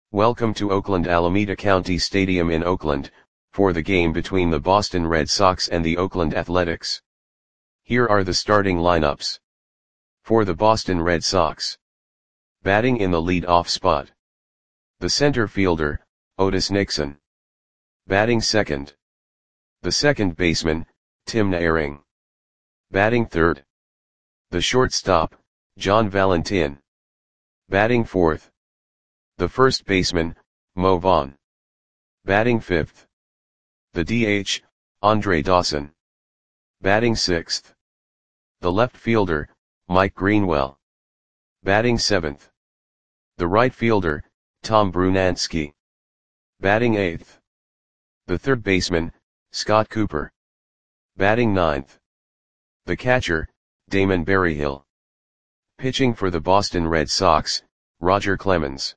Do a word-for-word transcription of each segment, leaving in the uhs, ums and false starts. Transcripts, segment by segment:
Welcome to Oakland Alameda County Stadium in Oakland, for the game between the Boston Red Sox and the Oakland Athletics. Here are the starting lineups. For the Boston Red Sox. Batting in the lead-off spot. The center fielder, Otis Nixon. Batting second. The second baseman, Tim Naehring. Batting third. The shortstop, John Valentin. Batting fourth. The first baseman, Mo Vaughn. Batting fifth. The D H, Andre Dawson. Batting sixth. The left fielder, Mike Greenwell. Batting seventh. The right fielder, Tom Brunansky. Batting eighth. The third baseman, Scott Cooper. Batting ninth. The catcher, Damon Berryhill. Pitching for the Boston Red Sox, Roger Clemens.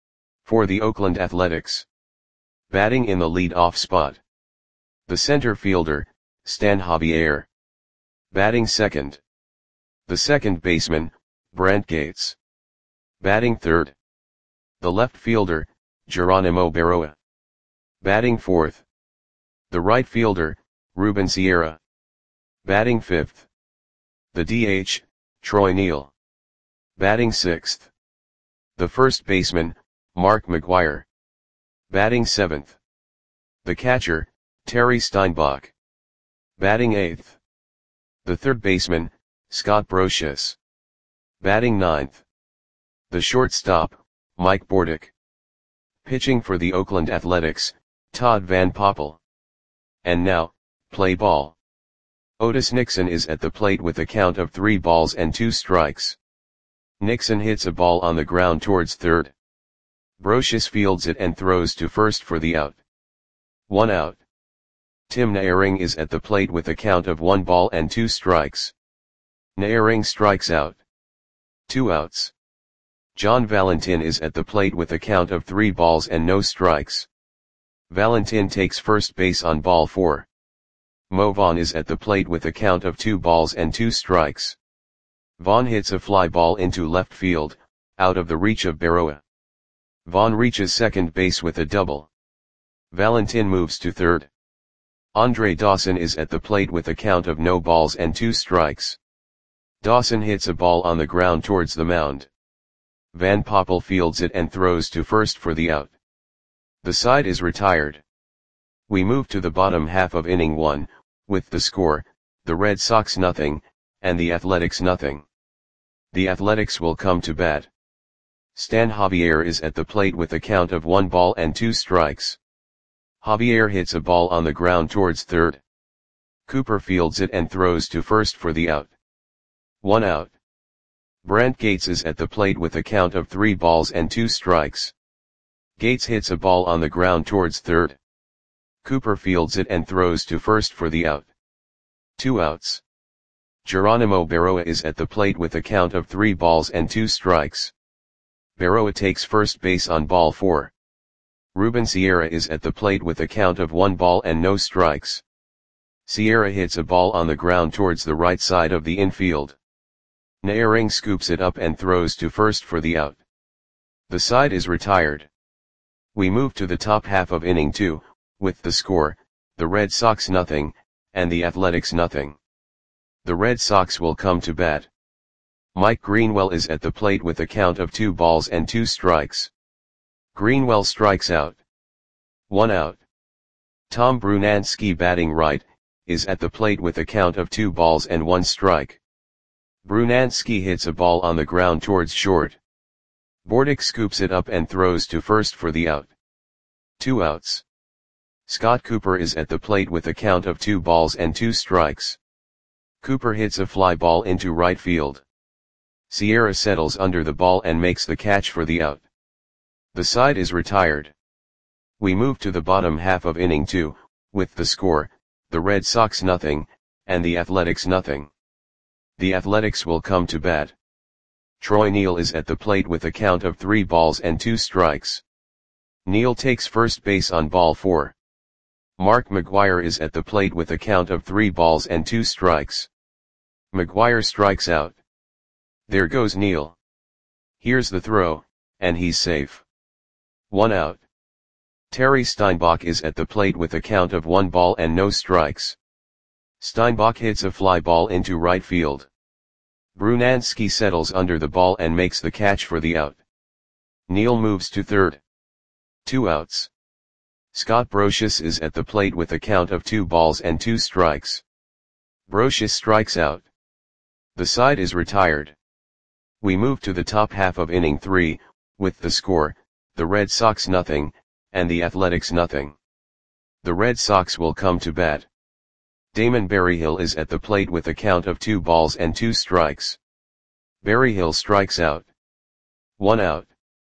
For the Oakland Athletics. Batting in the lead-off spot. The center fielder, Stan Javier. Batting second. The second baseman, Brent Gates. Batting third. The left fielder, Geronimo Berroa. Batting fourth. The right fielder, Ruben Sierra. Batting fifth. The D H, Troy Neal. Batting sixth. The first baseman, Mark McGwire. Batting seventh. The catcher, Terry Steinbach. Batting eighth. The third baseman, Scott Brosius. Batting ninth. The shortstop, Mike Bordick. Pitching for the Oakland Athletics, Todd Van Poppel. And now, play ball. Otis Nixon is at the plate with a count of three balls and two strikes. Nixon hits a ball on the ground towards third. Brosius fields it and throws to first for the out. One out. Tim Naehring is at the plate with a count of one ball and two strikes. Naehring strikes out. Two outs. John Valentin is at the plate with a count of three balls and no strikes. Valentin takes first base on ball four. Mo Vaughn is at the plate with a count of two balls and two strikes. Vaughn hits a fly ball into left field, out of the reach of Berroa. Vaughn reaches second base with a double. Valentin moves to third. Andre Dawson is at the plate with a count of no balls and two strikes. Dawson hits a ball on the ground towards the mound. Van Poppel fields it and throws to first for the out. The side is retired. We move to the bottom half of inning one, with the score, the Red Sox nothing, and the Athletics nothing. The Athletics will come to bat. Stan Javier is at the plate with a count of one ball and two strikes. Javier hits a ball on the ground towards third. Cooper fields it and throws to first for the out. One out. Brent Gates is at the plate with a count of three balls and two strikes. Gates hits a ball on the ground towards third. Cooper fields it and throws to first for the out. Two outs. Geronimo Berroa is at the plate with a count of three balls and two strikes. Berroa takes first base on ball four. Ruben Sierra is at the plate with a count of one ball and no strikes. Sierra hits a ball on the ground towards the right side of the infield. Naehring scoops it up and throws to first for the out. The side is retired. We move to the top half of inning two, with the score, the Red Sox nothing, and the Athletics nothing. The Red Sox will come to bat. Mike Greenwell is at the plate with a count of two balls and two strikes. Greenwell strikes out. One out. Tom Brunansky, batting right, is at the plate with a count of two balls and one strike. Brunansky hits a ball on the ground towards short. Bordick scoops it up and throws to first for the out. Two outs. Scott Cooper is at the plate with a count of two balls and two strikes. Cooper hits a fly ball into right field. Sierra settles under the ball and makes the catch for the out. The side is retired. We move to the bottom half of inning two, with the score, the Red Sox nothing, and the Athletics nothing. The Athletics will come to bat. Troy Neal is at the plate with a count of three balls and two strikes. Neal takes first base on ball four. Mark McGwire is at the plate with a count of three balls and two strikes. McGwire strikes out. There goes Neal. Here's the throw, and he's safe. One out. Terry Steinbach is at the plate with a count of one ball and no strikes. Steinbach hits a fly ball into right field. Brunansky settles under the ball and makes the catch for the out. Neal moves to third. Two outs. Scott Brosius is at the plate with a count of two balls and two strikes. Brosius strikes out. The side is retired. We move to the top half of inning three, with the score, the Red Sox nothing, and the Athletics nothing. The Red Sox will come to bat. Damon Berryhill is at the plate with a count of two balls and two strikes. Berryhill strikes out. One out.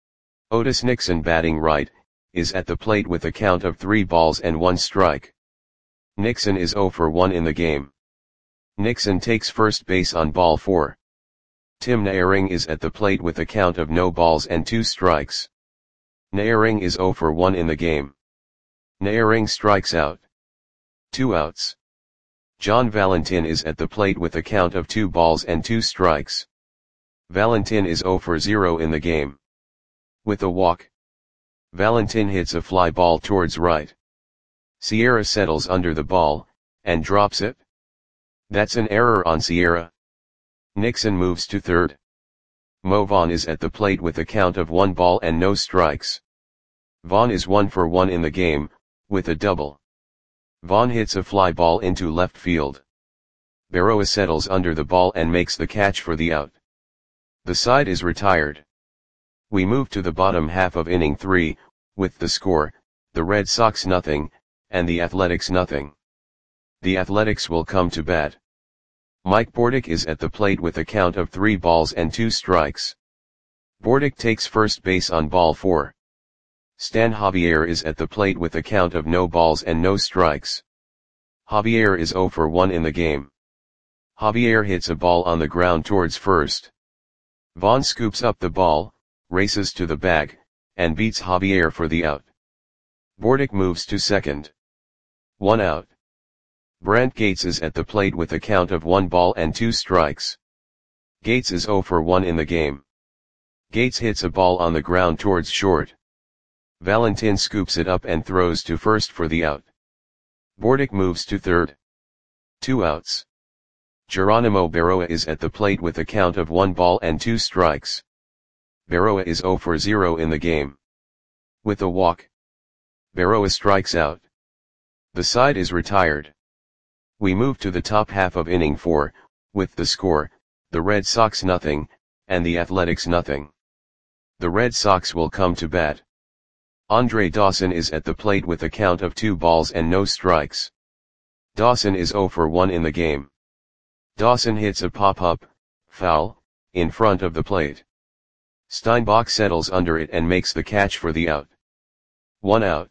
Otis Nixon, batting right, is at the plate with a count of three balls and one strike. Nixon is oh for one in the game. Nixon takes first base on ball four. Tim Naehring is at the plate with a count of no balls and two strikes. Naehring is oh for one in the game. Naehring strikes out. Two outs. John Valentin is at the plate with a count of two balls and two strikes. Valentin is oh for zero in the game. With a walk, Valentin hits a fly ball towards right. Sierra settles under the ball, and drops it. That's an error on Sierra. Nixon moves to third. Mo Vaughn is at the plate with a count of one ball and no strikes. Vaughn is one for one in the game, with a double. Vaughn hits a fly ball into left field. Berroa settles under the ball and makes the catch for the out. The side is retired. We move to the bottom half of inning three, with the score, the Red Sox nothing, and the Athletics nothing. The Athletics will come to bat. Mike Bordick is at the plate with a count of three balls and two strikes. Bordick takes first base on ball four. Stan Javier is at the plate with a count of no balls and no strikes. Javier is oh for one in the game. Javier hits a ball on the ground towards first. Vaughn scoops up the ball, races to the bag, and beats Javier for the out. Bordick moves to second. One out. Brent Gates is at the plate with a count of one ball and two strikes. Gates is oh for one in the game. Gates hits a ball on the ground towards short. Valentin scoops it up and throws to first for the out. Bordick moves to third. Two outs. Geronimo Berroa is at the plate with a count of one ball and two strikes. Berroa is oh for zero in the game. With a walk, Berroa strikes out. The side is retired. We move to the top half of inning four, with the score, the Red Sox nothing, and the Athletics nothing. The Red Sox will come to bat. Andre Dawson is at the plate with a count of two balls and no strikes. Dawson is oh for one in the game. Dawson hits a pop-up, foul, in front of the plate. Steinbach settles under it and makes the catch for the out. One out.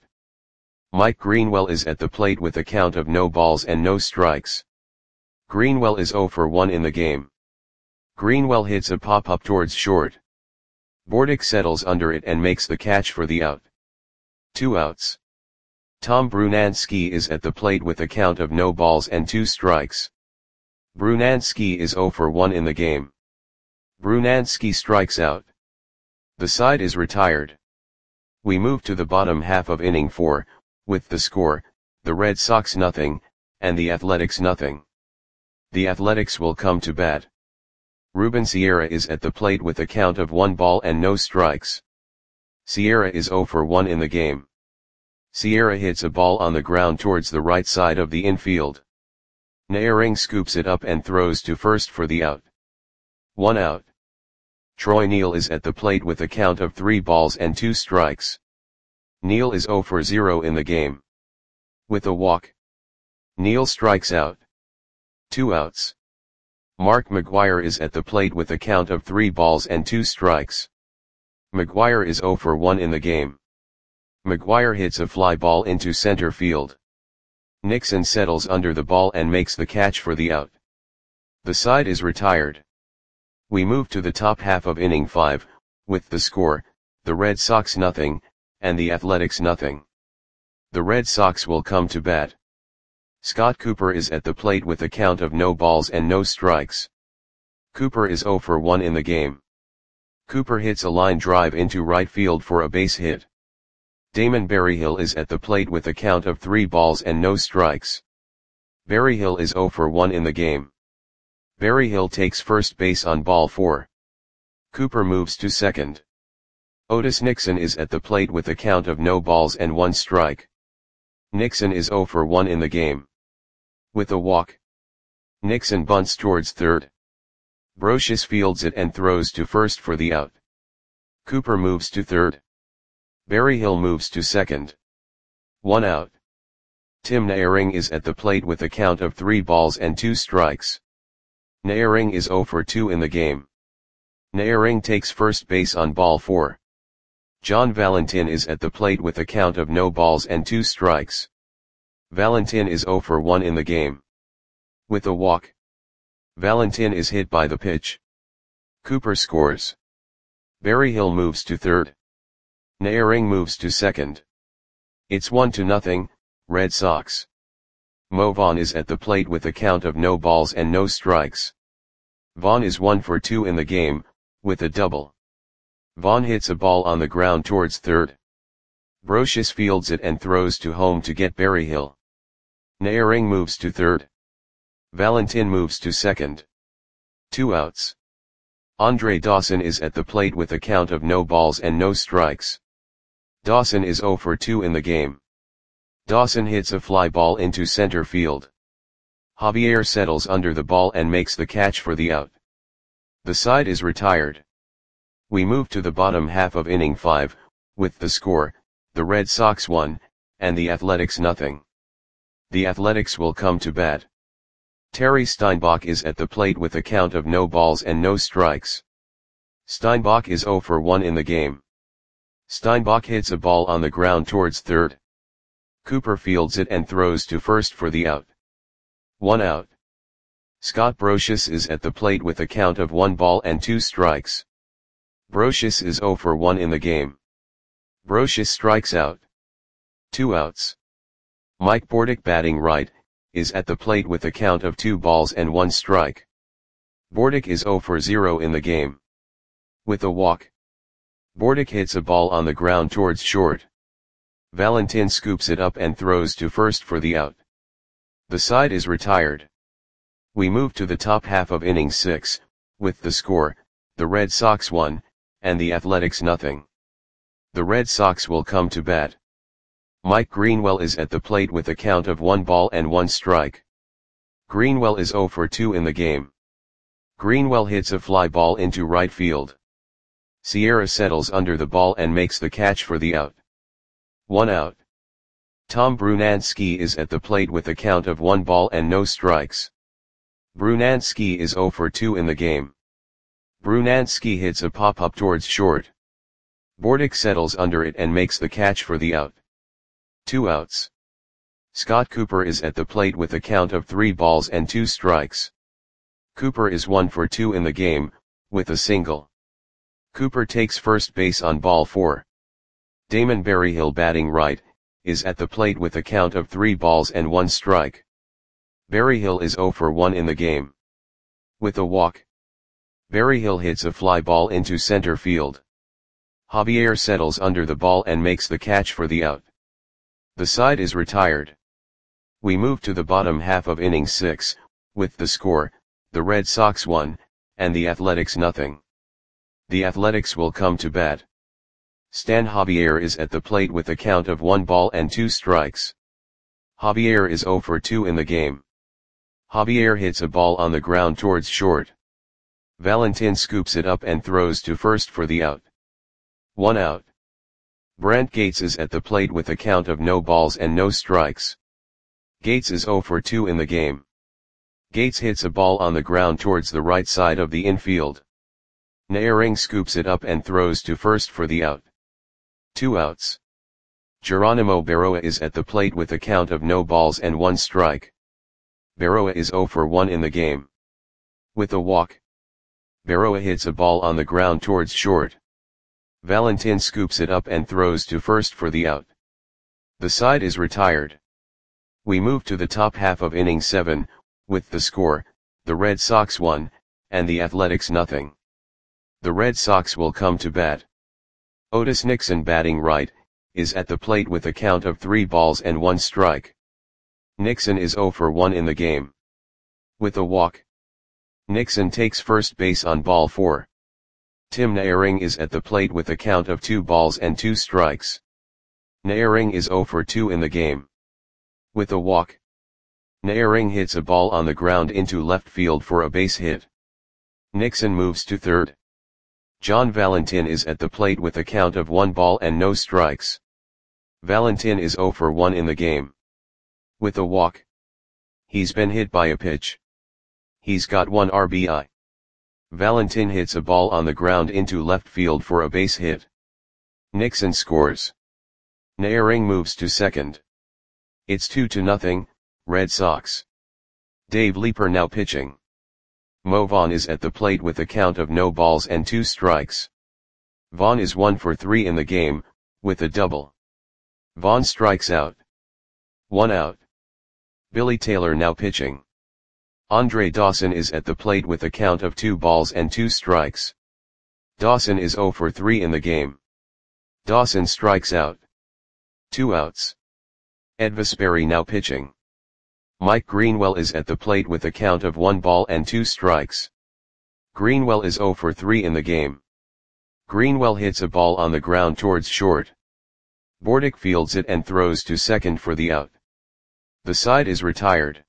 Mike Greenwell is at the plate with a count of no balls and no strikes. Greenwell is oh for one in the game. Greenwell hits a pop-up towards short. Bordick settles under it and makes the catch for the out. Two outs. Tom Brunansky is at the plate with a count of no balls and two strikes. Brunansky is oh for one in the game. Brunansky strikes out. The side is retired. We move to the bottom half of inning four, with the score, the Red Sox nothing, and the Athletics nothing. The Athletics will come to bat. Ruben Sierra is at the plate with a count of one ball and no strikes. Sierra is oh for one in the game. Sierra hits a ball on the ground towards the right side of the infield. Naehring scoops it up and throws to first for the out. One out. Troy Neal is at the plate with a count of three balls and two strikes. Neal is oh for zero in the game. With a walk, Neal strikes out. Two outs. Mark McGwire is at the plate with a count of three balls and two strikes. McGwire is oh for one in the game. McGwire hits a fly ball into center field. Nixon settles under the ball and makes the catch for the out. The side is retired. We move to the top half of inning five, with the score, the Red Sox nothing, and the Athletics nothing. The Red Sox will come to bat. Scott Cooper is at the plate with a count of no balls and no strikes. Cooper is oh for one in the game. Cooper hits a line drive into right field for a base hit. Damon Berryhill is at the plate with a count of three balls and no strikes. Berryhill is zero for one in the game. Berryhill takes first base on ball four. Cooper moves to second. Otis Nixon is at the plate with a count of no balls and one strike. Nixon is zero for one in the game. With a walk, Nixon bunts towards third. Brocious fields it and throws to first for the out. Cooper moves to third. Berryhill moves to second. One out. Tim Naehring is at the plate with a count of three balls and two strikes. Naehring is zero for two in the game. Naehring takes first base on ball four. John Valentin is at the plate with a count of no balls and two strikes. Valentin is zero for one in the game. With a walk, Valentin is hit by the pitch. Cooper scores. Berryhill moves to third. Naehring moves to second. It's one to nothing, Red Sox. Mo Vaughn is at the plate with a count of no balls and no strikes. Vaughn is one for two in the game, with a double. Vaughn hits a ball on the ground towards third. Brocious fields it and throws to home to get Berryhill. Naehring moves to third. Valentin moves to second. Two outs. Andre Dawson is at the plate with a count of no balls and no strikes. Dawson is zero for two in the game. Dawson hits a fly ball into center field. Javier settles under the ball and makes the catch for the out. The side is retired. We move to the bottom half of inning five, with the score, the Red Sox one, and the Athletics nothing. The Athletics will come to bat. Terry Steinbach is at the plate with a count of no balls and no strikes. Steinbach is zero for one in the game. Steinbach hits a ball on the ground towards third. Cooper fields it and throws to first for the out. One out. Scott Brocious is at the plate with a count of one ball and two strikes. Brocious is zero for one in the game. Brocious strikes out. Two outs. Mike Bordick, batting right, is at the plate with a count of two balls and one strike. Bordick is zero for zero in the game. With a walk, Bordick hits a ball on the ground towards short. Valentin scoops it up and throws to first for the out. The side is retired. We move to the top half of inning six, with the score, the Red Sox one, and the Athletics nothing. The Red Sox will come to bat. Mike Greenwell is at the plate with a count of one ball and one strike. Greenwell is zero for two in the game. Greenwell hits a fly ball into right field. Sierra settles under the ball and makes the catch for the out. One out. Tom Brunansky is at the plate with a count of one ball and no strikes. Brunansky is zero for two in the game. Brunansky hits a pop-up towards short. Bordick settles under it and makes the catch for the out. Two outs. Scott Cooper is at the plate with a count of three balls and two strikes. Cooper is one for two in the game, with a single. Cooper takes first base on ball four. Damon Berryhill, batting right, is at the plate with a count of three balls and one strike. Berryhill is zero for one in the game. With a walk, Berryhill hits a fly ball into center field. Javier settles under the ball and makes the catch for the out. The side is retired. We move to the bottom half of inning six, with the score, the Red Sox one, and the Athletics nothing. The Athletics will come to bat. Stan Javier is at the plate with a count of one ball and two strikes. Javier is zero for two in the game. Javier hits a ball on the ground towards short. Valentin scoops it up and throws to first for the out. One out. Brent Gates is at the plate with a count of no balls and no strikes. Gates is zero for two in the game. Gates hits a ball on the ground towards the right side of the infield. Naehring scoops it up and throws to first for the out. Two outs. Geronimo Berroa is at the plate with a count of no balls and one strike. Berroa is zero for one in the game. With a walk, Berroa hits a ball on the ground towards short. Valentin scoops it up and throws to first for the out. The side is retired. We move to the top half of inning seven, with the score, the Red Sox one, and the Athletics nothing. The Red Sox will come to bat. Otis Nixon, batting right, is at the plate with a count of three balls and one strike. Nixon is zero for one in the game. With a walk, Nixon takes first base on ball four. Tim Naehring is at the plate with a count of two balls and two strikes. Naehring is zero for two in the game. With a walk, Naehring hits a ball on the ground into left field for a base hit. Nixon moves to third. John Valentin is at the plate with a count of one ball and no strikes. Valentin is zero for one in the game. With a walk, he's been hit by a pitch. He's got one R B I. Valentin hits a ball on the ground into left field for a base hit. Nixon scores. Naehring moves to second. It's two to nothing, Red Sox. Dave Leeper now pitching. Mo Vaughn is at the plate with a count of no balls and two strikes. Vaughn is one for three in the game, with a double. Vaughn strikes out. One out. Billy Taylor now pitching. Andre Dawson is at the plate with a count of two balls and two strikes. Dawson is zero for three in the game. Dawson strikes out. Two outs. Ed Vesperi now pitching. Mike Greenwell is at the plate with a count of one ball and two strikes. Greenwell is zero for three in the game. Greenwell hits a ball on the ground towards short. Bordick fields it and throws to second for the out. The side is retired.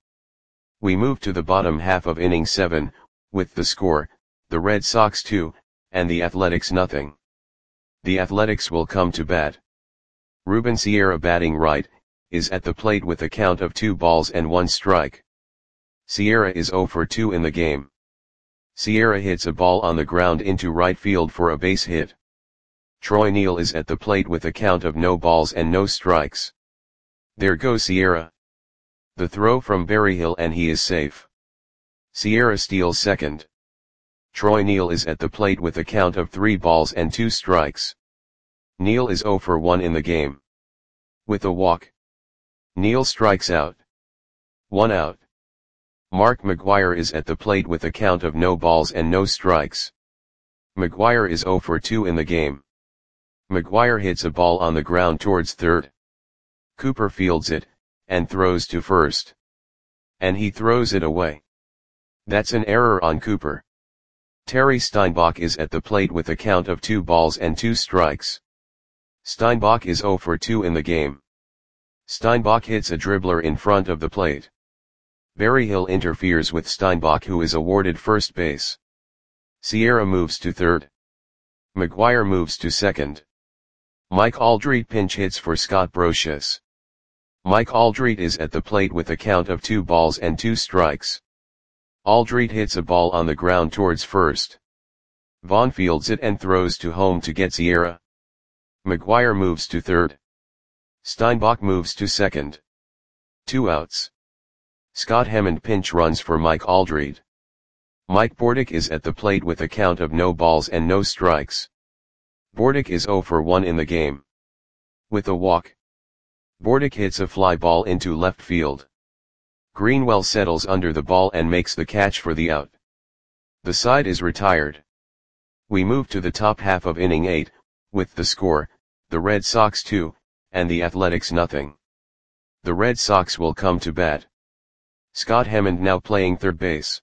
We move to the bottom half of inning seven, with the score, the Red Sox two, and the Athletics nothing. The Athletics will come to bat. Ruben Sierra batting right, is at the plate with a count of two balls and one strike. Sierra is zero for two in the game. Sierra hits a ball on the ground into right field for a base hit. Troy Neal is at the plate with a count of no balls and no strikes. There goes Sierra. The throw from Berryhill and he is safe. Sierra steals second. Troy Neal is at the plate with a count of three balls and two strikes. Neal is zero for one in the game. With a walk, Neal strikes out. One out. Mark McGwire is at the plate with a count of no balls and no strikes. McGwire is zero for two in the game. McGwire hits a ball on the ground towards third. Cooper fields it, and throws to first. And he throws it away. That's an error on Cooper. Terry Steinbach is at the plate with a count of two balls and two strikes. Steinbach is zero for two in the game. Steinbach hits a dribbler in front of the plate. Berryhill interferes with Steinbach, who is awarded first base. Sierra moves to third. McGwire moves to second. Mike Aldrete pinch hits for Scott Brocious. Mike Aldrete is at the plate with a count of two balls and two strikes. Aldrete hits a ball on the ground towards first. Vaughn fields it and throws to home to get Sierra. McGwire moves to third. Steinbach moves to second. Two outs. Scott Hammond pinch runs for Mike Aldrete. Mike Bordick is at the plate with a count of no balls and no strikes. Bordick is zero for one in the game. With a walk, Bordick hits a fly ball into left field. Greenwell settles under the ball and makes the catch for the out. The side is retired. We move to the top half of inning eight, with the score, the Red Sox two, and the Athletics nothing. The Red Sox will come to bat. Scott Hammond now playing third base.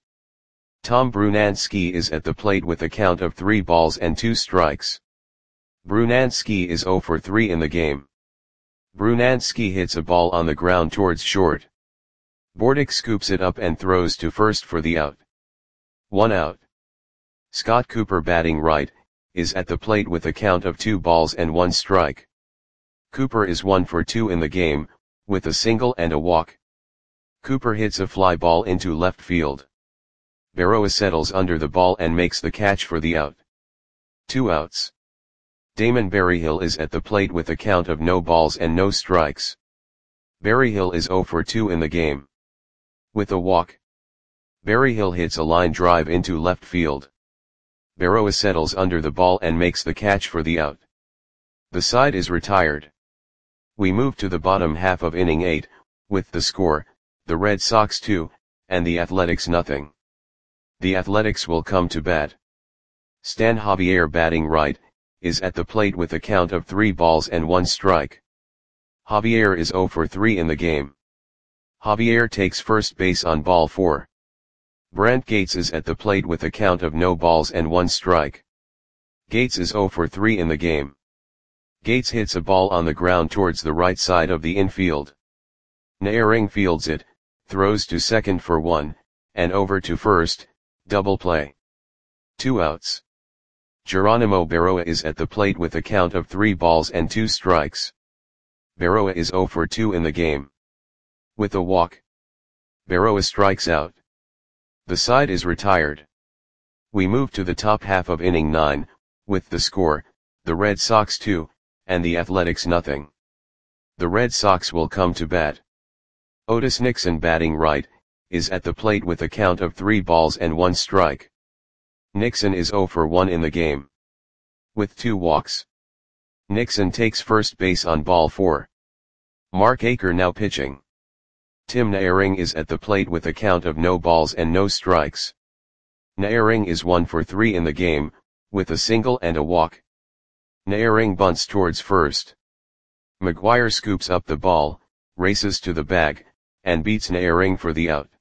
Tom Brunansky is at the plate with a count of three balls and two strikes. Brunansky is zero for three in the game. Brunansky hits a ball on the ground towards short. Bordick scoops it up and throws to first for the out. One out. Scott Cooper batting right, is at the plate with a count of two balls and one strike. Cooper is one for two in the game, with a single and a walk. Cooper hits a fly ball into left field. Berroa settles under the ball and makes the catch for the out. Two outs. Damon Berryhill is at the plate with a count of no balls and no strikes. Berryhill is zero for two in the game. With a walk, Berryhill hits a line drive into left field. Berroa settles under the ball and makes the catch for the out. The side is retired. We move to the bottom half of inning eight, with the score, the Red Sox two, and the Athletics nothing. The Athletics will come to bat. Stan Javier batting right, is at the plate with a count of three balls and one strike. Javier is zero for three in the game. Javier takes first base on ball four. Brent Gates is at the plate with a count of no balls and one strike. Gates is zero for three in the game. Gates hits a ball on the ground towards the right side of the infield. Naehring fields it, throws to second for one, and over to first, double play. Two outs. Geronimo Berroa is at the plate with a count of three balls and two strikes. Berroa is zero for two in the game. With a walk, Berroa strikes out. The side is retired. We move to the top half of inning nine, with the score, the Red Sox two, and the Athletics nothing. The Red Sox will come to bat. Otis Nixon, batting right, is at the plate with a count of three balls and one strike. Nixon is zero for one in the game. With two walks, Nixon takes first base on ball four. Mark Aker now pitching. Tim Naehring is at the plate with a count of no balls and no strikes. Naehring is one for three in the game, with a single and a walk. Naehring bunts towards first. McGuire scoops up the ball, races to the bag, and beats Naehring for the out.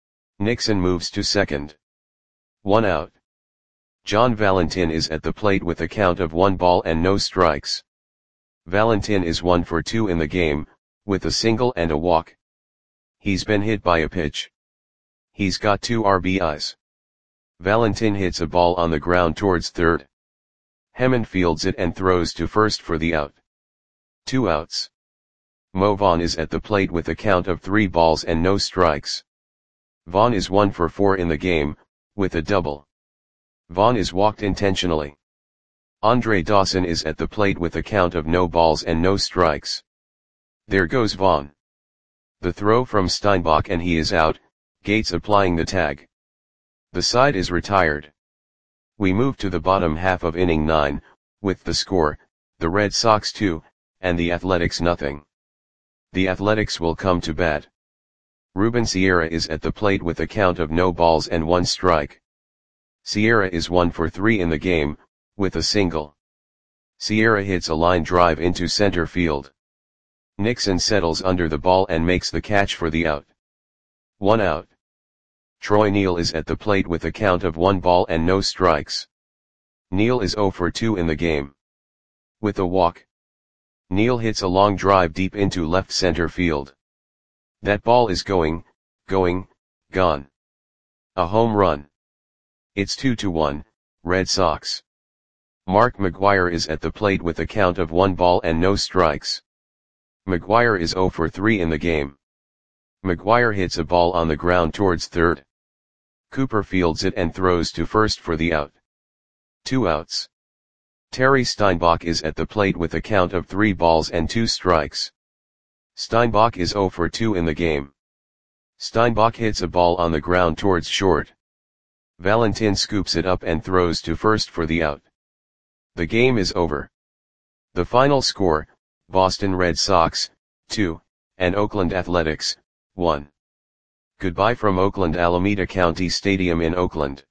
Nixon moves to second. One out. John Valentin is at the plate with a count of one ball and no strikes. Valentin is one for two in the game, with a single and a walk. He's been hit by a pitch. He's got two R B Is. Valentin hits a ball on the ground towards third. Hemond fields it and throws to first for the out. Two outs. Mo Vaughn is at the plate with a count of three balls and no strikes. Vaughn is one for four in the game, with a double. Vaughn is walked intentionally. Andre Dawson is at the plate with a count of no balls and no strikes. There goes Vaughn. The throw from Steinbach and he is out, Gates applying the tag. The side is retired. We move to the bottom half of inning nine, with the score, the Red Sox two, and the Athletics nothing. The Athletics will come to bat. Ruben Sierra is at the plate with a count of no balls and one strike. Sierra is one for three in the game, with a single. Sierra hits a line drive into center field. Nixon settles under the ball and makes the catch for the out. One out. Troy Neal is at the plate with a count of one ball and no strikes. Neal is zero for two in the game. With a walk, Neal hits a long drive deep into left center field. That ball is going, going, gone. A home run. It's two to one, Red Sox. Mark McGuire is at the plate with a count of one ball and no strikes. McGuire is zero for three in the game. McGuire hits a ball on the ground towards third. Cooper fields it and throws to first for the out. Two outs. Terry Steinbach is at the plate with a count of three balls and two strikes. Steinbach is zero for two in the game. Steinbach hits a ball on the ground towards short. Valentin scoops it up and throws to first for the out. The game is over. The final score, Boston Red Sox, two, and Oakland Athletics, one. Goodbye from Oakland Alameda County Stadium in Oakland.